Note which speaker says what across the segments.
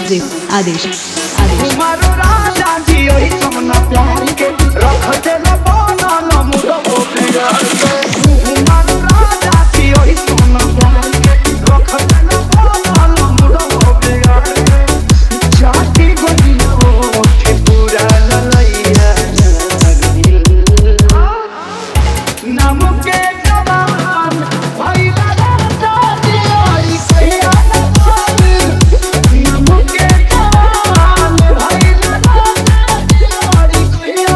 Speaker 1: DJ आदेश आदेश
Speaker 2: तुम्हारो राजा जी ओही सोना प्यार के रख देला बनल मुडो बिगाड़ के तुम्हारो राजा जी ओही सोना प्यार के रख देला बनल मुडो बिगाड़ के जाति गोलियो के पूरा ललैया नाम के जवान भइला राजा जी ओही कहिया नाम के जवान भइला राजा जी ओही कहिया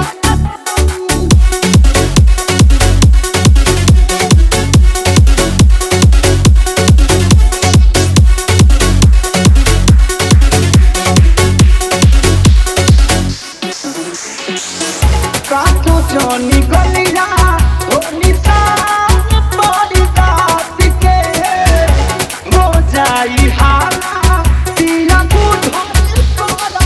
Speaker 2: काको जोनी गलिया हो निशान पड़ी रात के हो जाई हाला सिया बुढ़ो तोरा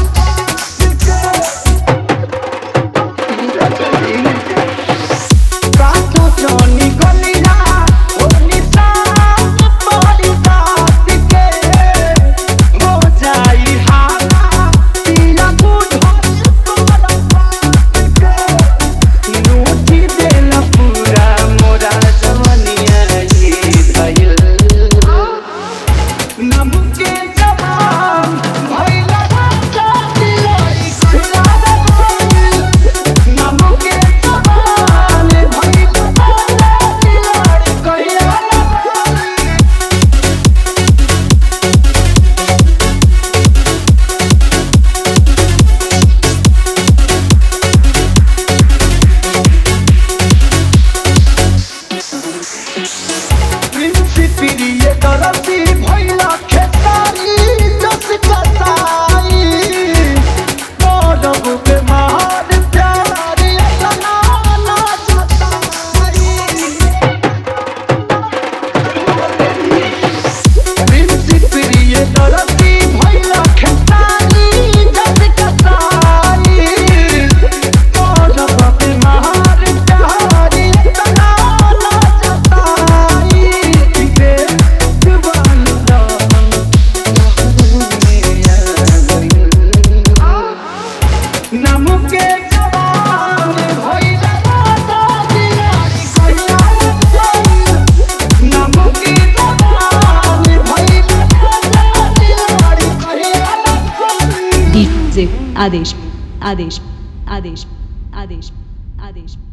Speaker 2: काको जोनी गलिया हो निशान पड़ी रात के हो जाई हाला सिया बुढ़ो तोरा नोटी देला पूरा मोरा जवनिया ये धइल नाम के जवान भइला राजा दिलाई कहिला नाम के जवान भइला राजा दिलाई कहिला प्रिंसिपिरिये तरसी भइला खेसारी जस कसाई पड़ब पे मार प्यारी अतना ना जताई प्रिंसिपिरिये तरसी भइला खेसारी जस कसाई पड़ब पे मार प्यारी अतना ना जताई नाम के जवान भइला राजा दिलाई कहिया नाम के जवान भइला राजा दिलाई कहिया
Speaker 1: डीजे आदेश आदेश आदेश आदेश आदेश